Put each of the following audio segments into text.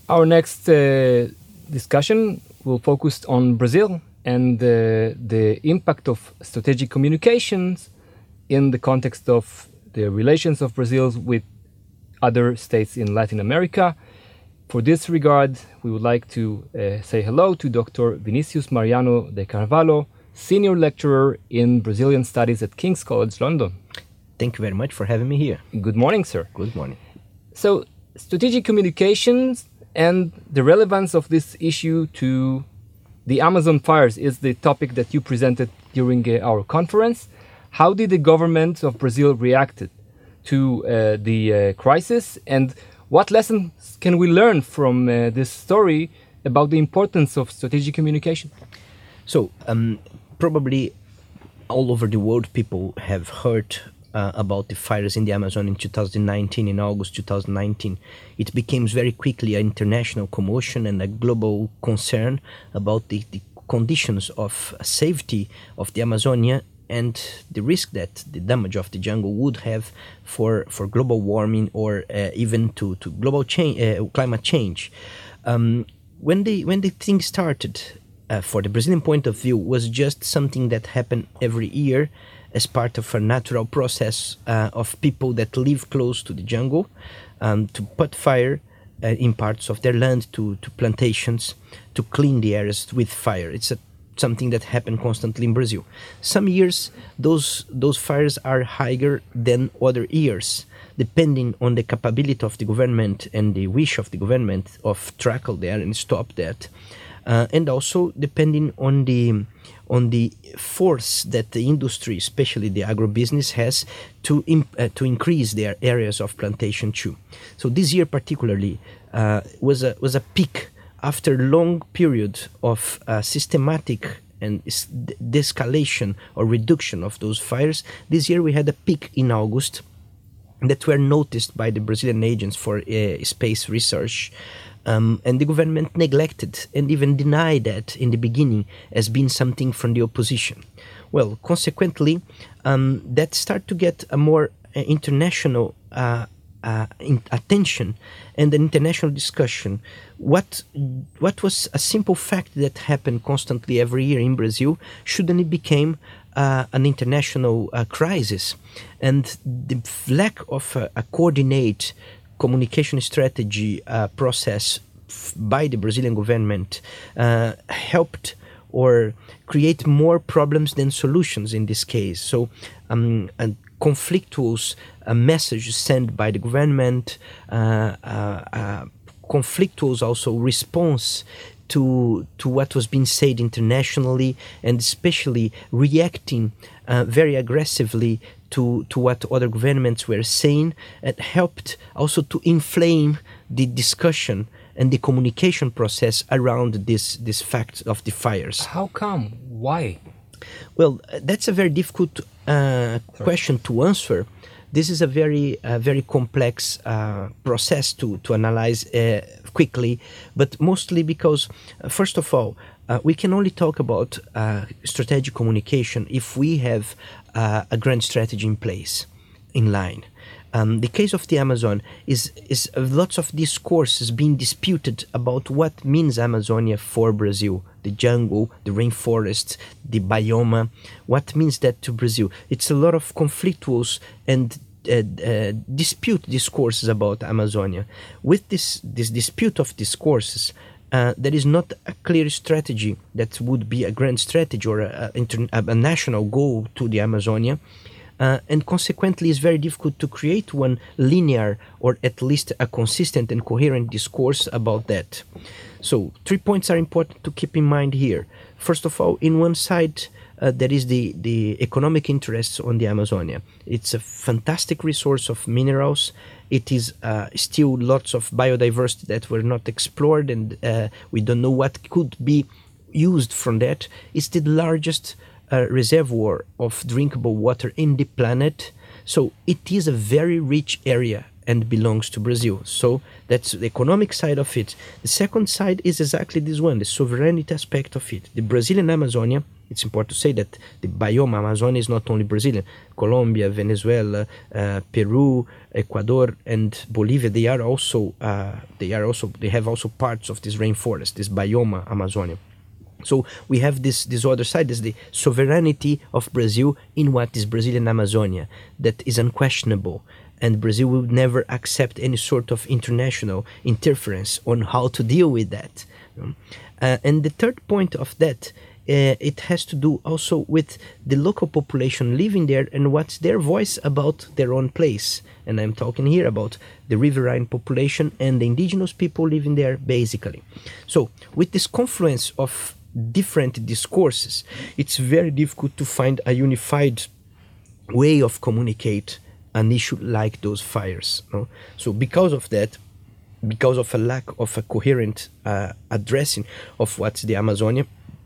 Our next discussion will focus on Brazil and the impact of strategic communications in the context of the relations of Brazil with other states in Latin America. For this regard, we would like to say hello to Dr. Vinicius Mariano de Carvalho, Senior Lecturer in Brazilian Studies at King's College London. Thank you very much for having me here. Good morning, sir. Good morning. So, strategic communications and the relevance of this issue to the Amazon fires is the topic that you presented during our conference. How did the government of Brazil react to the crisis, and what lessons can we learn from this story about the importance of strategic communication? So, probably all over the world, people have heard about the fires in the Amazon in 2019, in August 2019. It became very quickly an international commotion and a global concern about the conditions of safety of the Amazonia and the risk that the damage of the jungle would have for global warming or even to global climate change. When the thing started, for the Brazilian point of view, was just something that happened every year as part of a natural process of people that live close to the jungle to put fire in parts of their land, to plantations, to clean the areas with fire. It's something that happened constantly in Brazil. Some years, those fires are higher than other years, depending on the capability of the government and the wish of the government of tackle there and stop that. And also depending on the force that the industry, especially the agribusiness, has to increase their areas of plantation too. So this year particularly was a peak after a long period of systematic and de-escalation or reduction of those fires. This year we had a peak in August that were noticed by the Brazilian agents for space research. And the government neglected and even denied that in the beginning as being something from the opposition. Well, consequently, that started to get a more international attention and an international discussion. What was a simple fact that happened constantly every year in Brazil, suddenly became an international crisis. And the lack of a coordinate communication strategy process by the Brazilian government helped or create more problems than solutions in this case. So conflictual messages sent by the government, conflictual also response to what was being said internationally, and especially reacting very aggressively to what other governments were saying. It helped also to inflame the discussion and the communication process around this fact of the fires. How come? Why? Well, that's a very difficult question to answer. This is a very complex process to analyze quickly, but mostly because, first of all, we can only talk about strategic communication if we have a grand strategy in place, in line. The case of the Amazon is lots of discourses being disputed about what means Amazonia for Brazil, the jungle, the rainforest, the biome, what means that to Brazil. It's a lot of conflictuals and dispute discourses about Amazonia. With this dispute of discourses, there is not a clear strategy that would be a grand strategy or a national goal to the Amazonia. And consequently, it's very difficult to create one linear or at least a consistent and coherent discourse about that. So 3 points are important to keep in mind here. First of all, in one side, there is the economic interests on the Amazonia. It's a fantastic resource of minerals. It is still lots of biodiversity that were not explored, and we don't know what could be used from that. It's the largest reservoir of drinkable water in the planet. So it is a very rich area and belongs to Brazil. So that's the economic side of it. The second side is exactly this one, the sovereignty aspect of it. The Brazilian Amazonia it's important to say that the biome Amazonia is not only Brazilian. Colombia, Venezuela, Peru, Ecuador, and Bolivia, they have also parts of this rainforest, this biome Amazonia. So we have this other side, is the sovereignty of Brazil in what is Brazilian Amazonia, that is unquestionable. And Brazil will never accept any sort of international interference on how to deal with that. And the third point of that, it has to do also with the local population living there and what's their voice about their own place. And I'm talking here about the riverine population and the indigenous people living there, basically. So with this confluence of different discourses, it's very difficult to find a unified way of communicate an issue like those fires. No? So because of that, because of a lack of a coherent addressing of what's the Amazonia,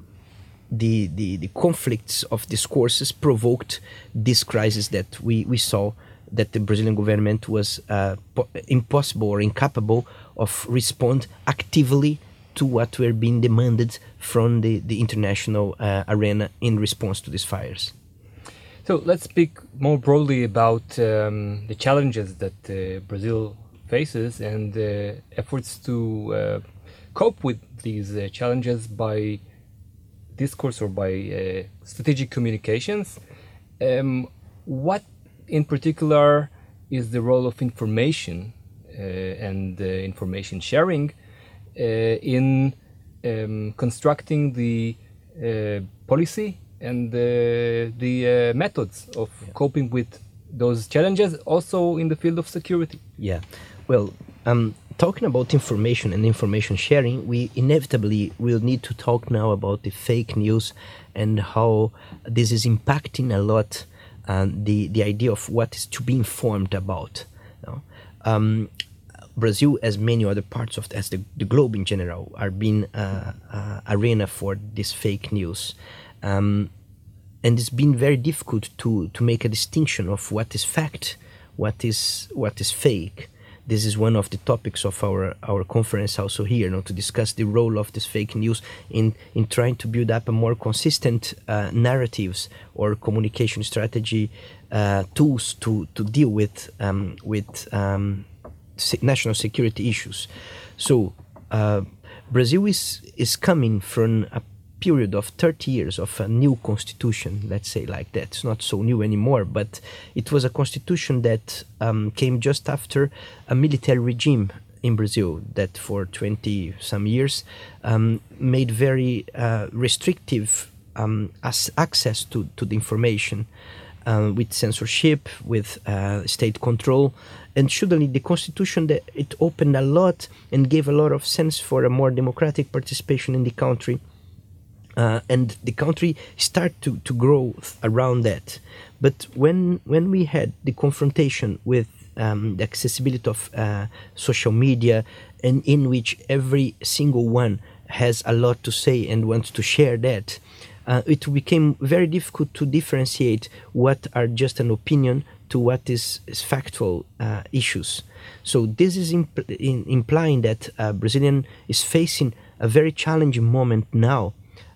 the conflicts of discourses provoked this crisis that we saw, that the Brazilian government was impossible or incapable of respond actively to what were being demanded from the international arena in response to these fires. So let's speak more broadly about the challenges that Brazil faces and efforts to cope with these challenges by discourse or by strategic communications. What in particular is the role of information and information sharing in constructing the policy and the methods of coping with those challenges, also in the field of security? Yeah, well, talking about information and information sharing, we inevitably will need to talk now about the fake news and how this is impacting a lot the idea of what is to be informed about. You know? Brazil, as many other parts of as the globe in general, are being arena for this fake news. And it's been very difficult to make a distinction of what is fact, what is fake. This is one of the topics of our conference also here, you know, to discuss the role of this fake news in trying to build up a more consistent narratives or communication strategy tools to deal with national security issues. So Brazil is coming from a period of 30 years of a new constitution, let's say like that. It's not so new anymore, but it was a constitution that came just after a military regime in Brazil that for 20 some years made very restrictive access to the information, with censorship, with state control. And suddenly the constitution, that it opened a lot and gave a lot of sense for a more democratic participation in the country. And the country started to grow around that. But when we had the confrontation with the accessibility of social media, and in which every single one has a lot to say and wants to share that, it became very difficult to differentiate what are just an opinion to what is factual issues. So this is implying that Brazilian is facing a very challenging moment now,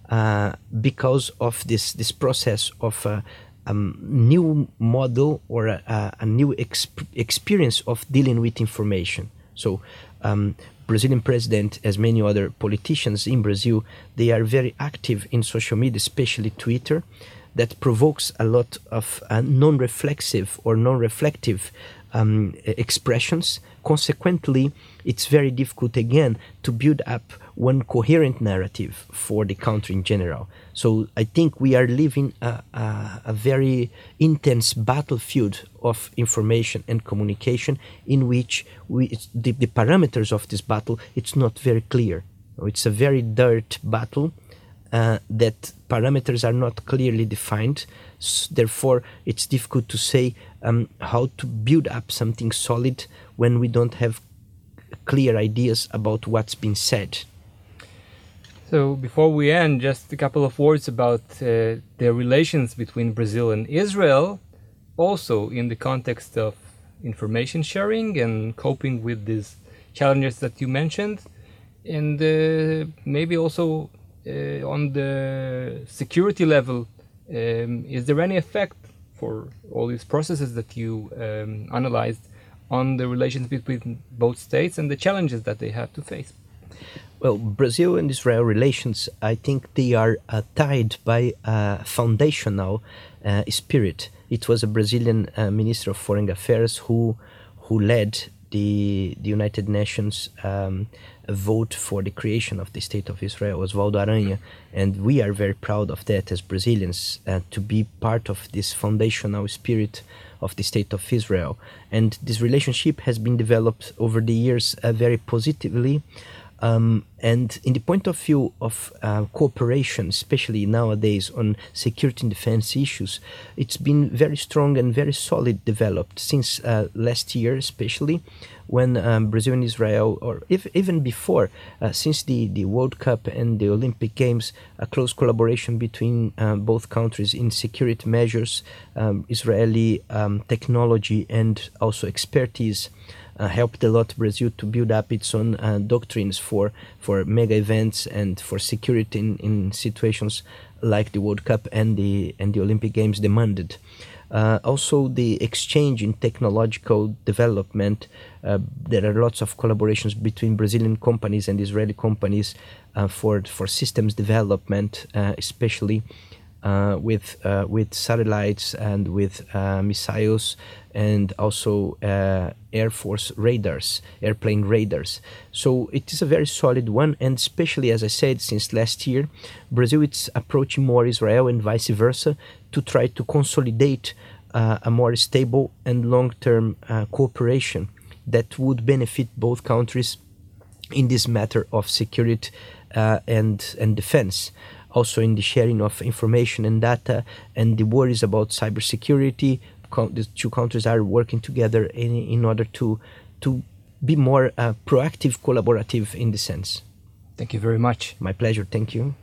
because of this process of a new model or a new experience of dealing with information. So Brazilian president, as many other politicians in Brazil, they are very active in social media, especially Twitter, that provokes a lot of non-reflexive or non-reflective expressions. Consequently, it's very difficult again to build up one coherent narrative for the country in general. So I think we are living a very intense battlefield of information and communication, in which the parameters of this battle, it's not very clear. It's a very dirt battle that parameters are not clearly defined. Therefore, it's difficult to say how to build up something solid when we don't have clear ideas about what's been said. So before we end, just a couple of words about the relations between Brazil and Israel, also in the context of information sharing and coping with these challenges that you mentioned, and maybe also on the security level, is there any effect for all these processes that you analyzed on the relations between both states and the challenges that they have to face? Well, Brazil and Israel relations, I think they are tied by a foundational spirit. It was a Brazilian Minister of Foreign Affairs who led the United Nations vote for the creation of the State of Israel, Oswaldo Aranha, and we are very proud of that as Brazilians, to be part of this foundational spirit of the State of Israel. And this relationship has been developed over the years very positively. And in the point of view of cooperation, especially nowadays on security and defense issues, it's been very strong and very solid developed since last year, especially when Brazil and Israel, or even before, since the World Cup and the Olympic Games, a close collaboration between both countries in security measures, Israeli technology and also expertise helped a lot Brazil to build up its own doctrines for mega events and for security in situations like the World Cup and the Olympic Games demanded. Also, the exchange in technological development. There are lots of collaborations between Brazilian companies and Israeli companies for systems development, especially with satellites and with missiles, and also Air Force radars, airplane radars. So it is a very solid one, and especially, as I said, since last year, Brazil is approaching more Israel and vice versa to try to consolidate a more stable and long-term cooperation that would benefit both countries in this matter of security and defense. Also in the sharing of information and data and the worries about cybersecurity. The two countries are working together in order to be more proactive, collaborative in this sense. Thank you very much. My pleasure. Thank you.